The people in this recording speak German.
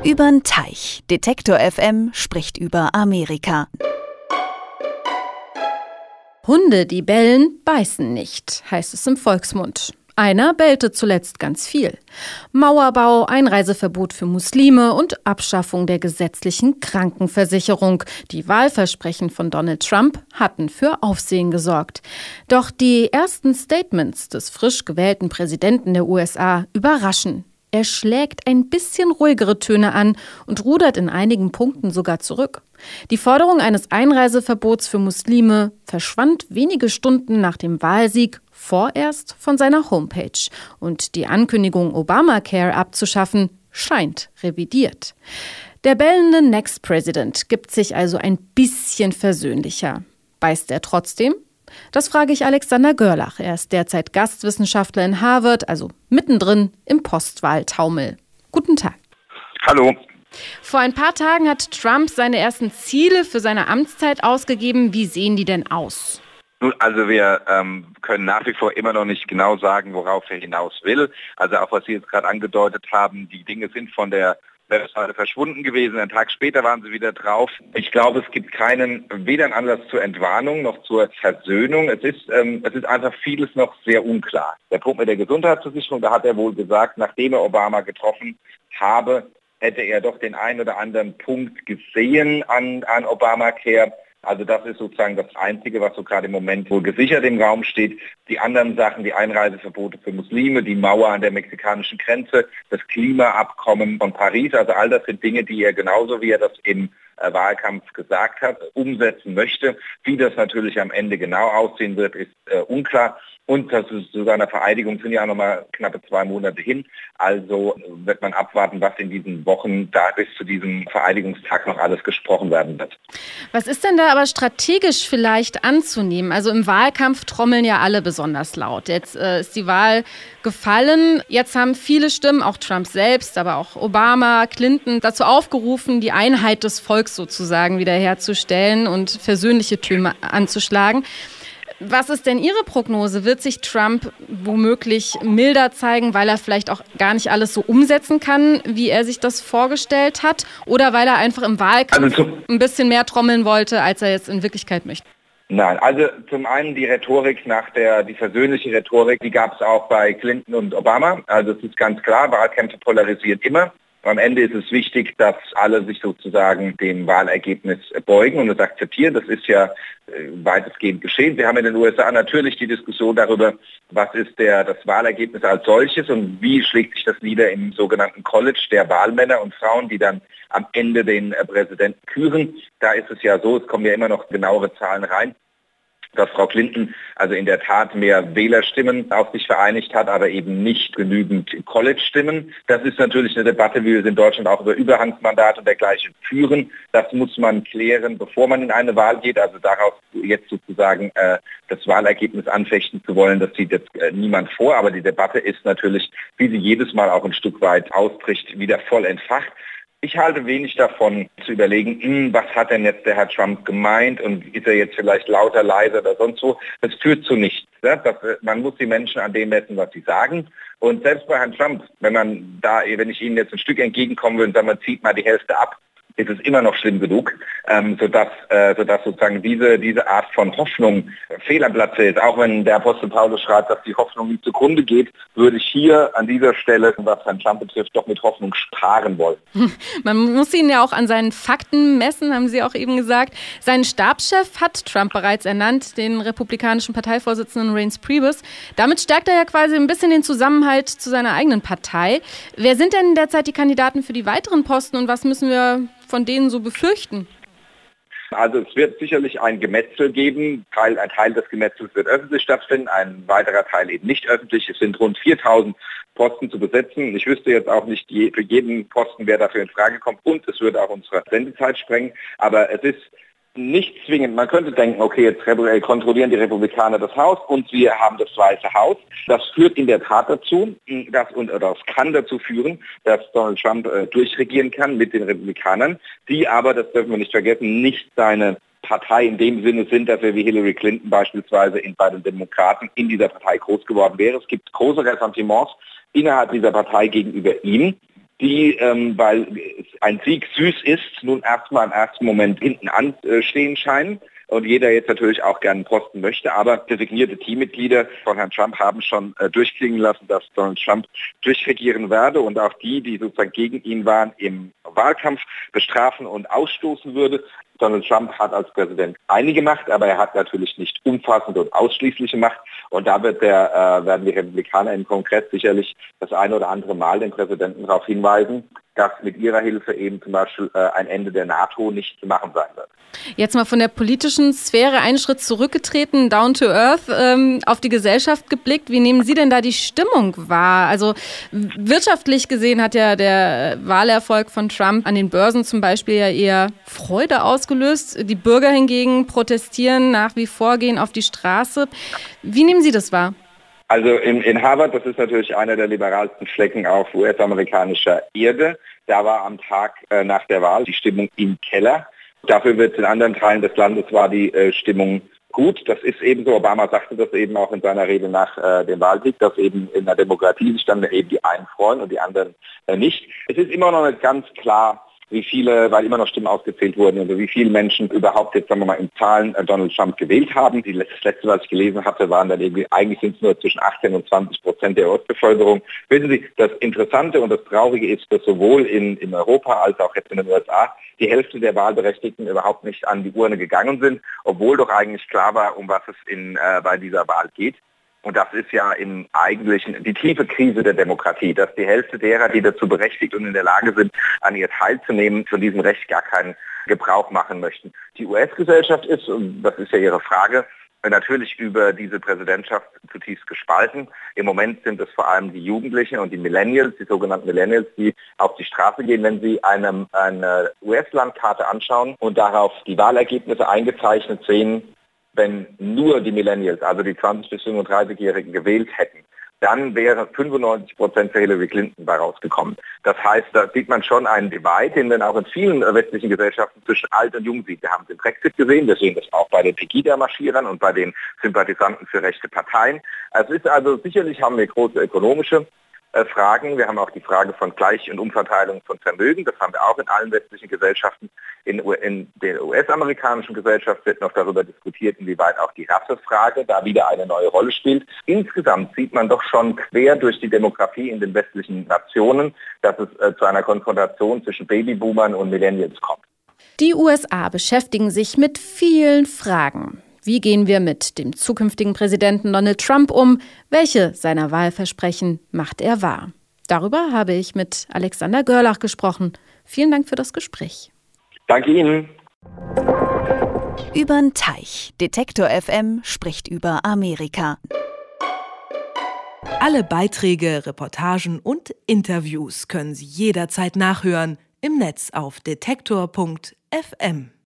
Übern Teich. Detektor FM spricht über Amerika. Hunde, die bellen, beißen nicht, heißt es im Volksmund. Einer bellte zuletzt ganz viel. Mauerbau, Einreiseverbot für Muslime und Abschaffung der gesetzlichen Krankenversicherung. Die Wahlversprechen von Donald Trump hatten für Aufsehen gesorgt. Doch die ersten Statements des frisch gewählten Präsidenten der USA überraschen. Er schlägt ein bisschen ruhigere Töne an und rudert in einigen Punkten sogar zurück. Die Forderung eines Einreiseverbots für Muslime verschwand wenige Stunden nach dem Wahlsieg vorerst von seiner Homepage. Und die Ankündigung, Obamacare abzuschaffen, scheint revidiert. Der bellende Next President gibt sich also ein bisschen versöhnlicher. Beißt er trotzdem? Das frage ich Alexander Görlach. Er ist derzeit Gastwissenschaftler in Harvard, also mittendrin im Postwahltaumel. Guten Tag. Hallo. Vor ein paar Tagen hat Trump seine ersten Ziele für seine Amtszeit ausgegeben. Wie sehen die denn aus? Nun, also wir können nach wie vor immer noch nicht genau sagen, worauf er hinaus will. Also auch was Sie jetzt gerade angedeutet haben, die Dinge sind von der Webseite verschwunden gewesen. Einen Tag später waren sie wieder drauf. Ich glaube, es gibt weder einen Anlass zur Entwarnung noch zur Versöhnung. Es ist einfach vieles noch sehr unklar. Der Punkt mit der Gesundheitsversicherung, da hat er wohl gesagt, nachdem er Obama getroffen habe, hätte er doch den einen oder anderen Punkt gesehen an Obamacare. Also das ist sozusagen das Einzige, was so gerade im Moment wohl gesichert im Raum steht. Die anderen Sachen, die Einreiseverbote für Muslime, die Mauer an der mexikanischen Grenze, das Klimaabkommen von Paris, also all das sind Dinge, die er genauso wie er das im Wahlkampf gesagt hat, umsetzen möchte. Wie das natürlich am Ende genau aussehen wird, ist unklar. Und das ist zu seiner Vereidigung sind ja noch mal knappe 2 Monate hin. Also wird man abwarten, was in diesen Wochen da bis zu diesem Vereidigungstag noch alles gesprochen werden wird. Was ist denn da aber strategisch vielleicht anzunehmen? Also im Wahlkampf trommeln ja alle besonders laut. Jetzt ist die Wahl gefallen. Jetzt haben viele Stimmen, auch Trump selbst, aber auch Obama, Clinton, dazu aufgerufen, die Einheit des Volks sozusagen wiederherzustellen und versöhnliche Töne anzuschlagen. Was ist denn Ihre Prognose? Wird sich Trump womöglich milder zeigen, weil er vielleicht auch gar nicht alles so umsetzen kann, wie er sich das vorgestellt hat? Oder weil er einfach im Wahlkampf ein bisschen mehr trommeln wollte, als er jetzt in Wirklichkeit möchte? Nein, also zum einen die Rhetorik die versöhnliche Rhetorik, die gab es auch bei Clinton und Obama. Also es ist ganz klar, Wahlkämpfe polarisieren immer. Am Ende ist es wichtig, dass alle sich sozusagen dem Wahlergebnis beugen und es akzeptieren. Das ist ja weitestgehend geschehen. Wir haben in den USA natürlich die Diskussion darüber, was ist das Wahlergebnis als solches und wie schlägt sich das nieder im sogenannten College der Wahlmänner und Frauen, die dann am Ende den Präsidenten küren. Da ist es ja so, es kommen ja immer noch genauere Zahlen rein, dass Frau Clinton also in der Tat mehr Wählerstimmen auf sich vereinigt hat, aber eben nicht genügend College-Stimmen. Das ist natürlich eine Debatte, wie wir es in Deutschland auch über Überhangsmandate und dergleichen führen. Das muss man klären, bevor man in eine Wahl geht. Also daraus jetzt sozusagen das Wahlergebnis anfechten zu wollen, das sieht jetzt niemand vor. Aber die Debatte ist natürlich, wie sie jedes Mal auch ein Stück weit ausbricht, wieder voll entfacht. Ich halte wenig davon zu überlegen, was hat denn jetzt der Herr Trump gemeint und ist er jetzt vielleicht lauter, leiser oder sonst wo. Das führt zu nichts. Ja? Man muss die Menschen an dem messen, was sie sagen. Und selbst bei Herrn Trump, wenn ich Ihnen jetzt ein Stück entgegenkommen würde und sagen, man zieht mal die Hälfte ab, ist es immer noch schlimm genug, sodass sozusagen diese Art von Hoffnung fehl am Platze ist. Auch wenn der Apostel Paulus schreibt, dass die Hoffnung nicht zugrunde geht, würde ich hier an dieser Stelle, was Herrn Trump betrifft, doch mit Hoffnung sparen wollen. Man muss ihn ja auch an seinen Fakten messen, haben Sie auch eben gesagt. Seinen Stabschef hat Trump bereits ernannt, den republikanischen Parteivorsitzenden Reince Priebus. Damit stärkt er ja quasi ein bisschen den Zusammenhalt zu seiner eigenen Partei. Wer sind denn derzeit die Kandidaten für die weiteren Posten und was müssen wir von denen so befürchten? Also es wird sicherlich ein Gemetzel geben. Ein Teil des Gemetzels wird öffentlich stattfinden, ein weiterer Teil eben nicht öffentlich. Es sind rund 4.000 Posten zu besetzen. Ich wüsste jetzt auch nicht für jeden Posten, wer dafür in Frage kommt und es würde auch unsere Sendezeit sprengen. Aber es ist nicht zwingend. Man könnte denken, okay, jetzt kontrollieren die Republikaner das Haus und wir haben das Weiße Haus. Das führt in der Tat dazu, das kann dazu führen, dass Donald Trump durchregieren kann mit den Republikanern, die aber, das dürfen wir nicht vergessen, nicht seine Partei in dem Sinne sind, dass er wie Hillary Clinton beispielsweise bei den Demokraten in dieser Partei groß geworden wäre. Es gibt große Ressentiments innerhalb dieser Partei gegenüber ihm, die, weil es ein Sieg süß ist, nun erstmal im ersten Moment hinten anstehen scheinen. Und jeder jetzt natürlich auch gerne einen Posten möchte. Aber designierte Teammitglieder von Herrn Trump haben schon durchklingen lassen, dass Donald Trump durchregieren werde und auch die sozusagen gegen ihn waren, im Wahlkampf bestrafen und ausstoßen würde. Donald Trump hat als Präsident einige Macht, aber er hat natürlich nicht umfassende und ausschließliche Macht. Und da werden die Republikaner im Kongress sicherlich das eine oder andere Mal den Präsidenten darauf hinweisen, dass mit ihrer Hilfe eben zum Beispiel ein Ende der NATO nicht zu machen sein wird. Jetzt mal von der politischen Sphäre einen Schritt zurückgetreten, down to earth, auf die Gesellschaft geblickt. Wie nehmen Sie denn da die Stimmung wahr? Also wirtschaftlich gesehen hat ja der Wahlerfolg von Trump an den Börsen zum Beispiel ja eher Freude ausgelöst. Die Bürger hingegen protestieren nach wie vor, gehen auf die Straße. Wie nehmen Sie das wahr? Also in Harvard, das ist natürlich einer der liberalsten Flecken auf US-amerikanischer Erde. Da war am Tag nach der Wahl die Stimmung im Keller. Dafür wird in anderen Teilen des Landes war die Stimmung gut. Das ist eben so. Obama sagte das eben auch in seiner Rede nach dem Wahlsieg, dass eben in der Demokratie sich dann eben die einen freuen und die anderen nicht. Es ist immer noch nicht ganz klar, wie viele, weil immer noch Stimmen ausgezählt wurden, also wie viele Menschen überhaupt jetzt, sagen wir mal, in Zahlen Donald Trump gewählt haben. Das letzte, was ich gelesen hatte, waren dann irgendwie, eigentlich sind es nur zwischen 18 und 20% der US-Bevölkerung. Wissen Sie, das Interessante und das Traurige ist, dass sowohl in Europa als auch jetzt in den USA die Hälfte der Wahlberechtigten überhaupt nicht an die Urne gegangen sind, obwohl doch eigentlich klar war, um was es bei dieser Wahl geht. Und das ist ja im Eigentlichen die tiefe Krise der Demokratie, dass die Hälfte derer, die dazu berechtigt und in der Lage sind, an ihr teilzunehmen, von diesem Recht gar keinen Gebrauch machen möchten. Die US-Gesellschaft ist, und das ist ja Ihre Frage, natürlich über diese Präsidentschaft zutiefst gespalten. Im Moment sind es vor allem die Jugendlichen und die Millennials, die sogenannten Millennials, die auf die Straße gehen, wenn sie eine US-Landkarte anschauen und darauf die Wahlergebnisse eingezeichnet sehen. Wenn nur die Millennials, also die 20- bis 35-Jährigen gewählt hätten, dann wäre 95% für Hillary Clinton bei rausgekommen. Das heißt, da sieht man schon einen Divide, den man auch in vielen westlichen Gesellschaften zwischen alt und jung sieht. Wir haben den Brexit gesehen, wir sehen das auch bei den Pegida-Marschierern und bei den Sympathisanten für rechte Parteien. Es ist also sicherlich haben wir große ökonomische Fragen. Wir haben auch die Frage von Gleich- und Umverteilung von Vermögen. Das haben wir auch in allen westlichen Gesellschaften. In der US-amerikanischen Gesellschaft wird noch darüber diskutiert, inwieweit auch die Rassefrage da wieder eine neue Rolle spielt. Insgesamt sieht man doch schon quer durch die Demografie in den westlichen Nationen, dass es zu einer Konfrontation zwischen Babyboomern und Millennials kommt. Die USA beschäftigen sich mit vielen Fragen. Wie gehen wir mit dem zukünftigen Präsidenten Donald Trump um? Welche seiner Wahlversprechen macht er wahr? Darüber habe ich mit Alexander Görlach gesprochen. Vielen Dank für das Gespräch. Danke Ihnen. Übern Teich. Detektor FM spricht über Amerika. Alle Beiträge, Reportagen und Interviews können Sie jederzeit nachhören im Netz auf detektor.fm.